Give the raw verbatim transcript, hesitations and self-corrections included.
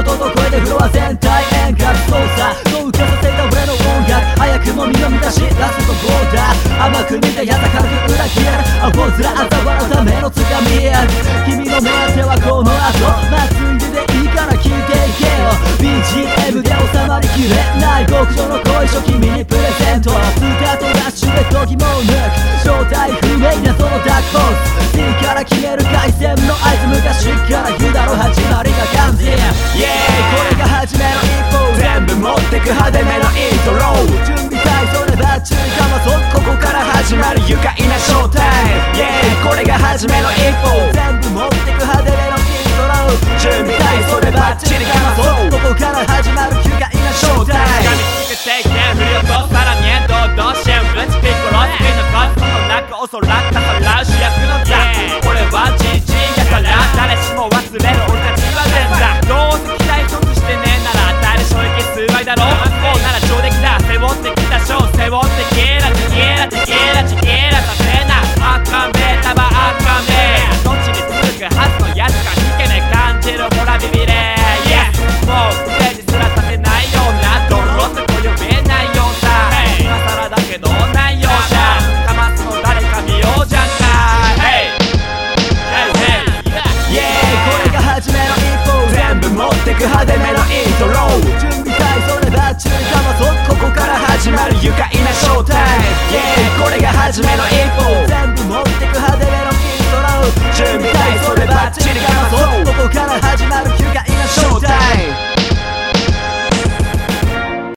音と声でフロア全体遠隔操作と受けさせた俺の音楽早くも身を満たしラストボーダー甘く見たやつ軽く裏切るアホ面あざ笑うためのつかみ君の目当てはこの後祭りでいいから聞いていけよ ビージーエム で収まりきれない極上の恋書君にプレゼントスタートダッシュで時も抜く正体不明なそのダークホース C から決める回線の合図昔から言うだろ始まりが感じ Yeah これが初めの一歩全部持ってく派手めのイントロ準備体操でバッチリかまそうここから始まる愉快なショータイム Yeah これが初めの一歩全部持ってく派手めのイントロ準備体操でバッチリかまそうここから始まる愉快なショータイム噛みつくていけん振り落とすさらにどうどうしんぶちピッコロスピンのコストのなくおそらくたらう主役の座俺はジジイやから誰しも忘れる俺たちは前座どうせ期待得してねえなら誰衝撃数倍だろうこうなら上出来だ背負ってきたショー背負ってゲラチゲラチゲラチゲラさせなあかんべたばあかんべどっちに続くはずのやつか引けね感じるほらビビれ Yes もうステージすら立てないようなドロッと呼べないようさ今更だけど内容じゃかますの誰か見ようじゃんか Hey Hey Hey Yeah これが初めの一歩全部持ってく派手め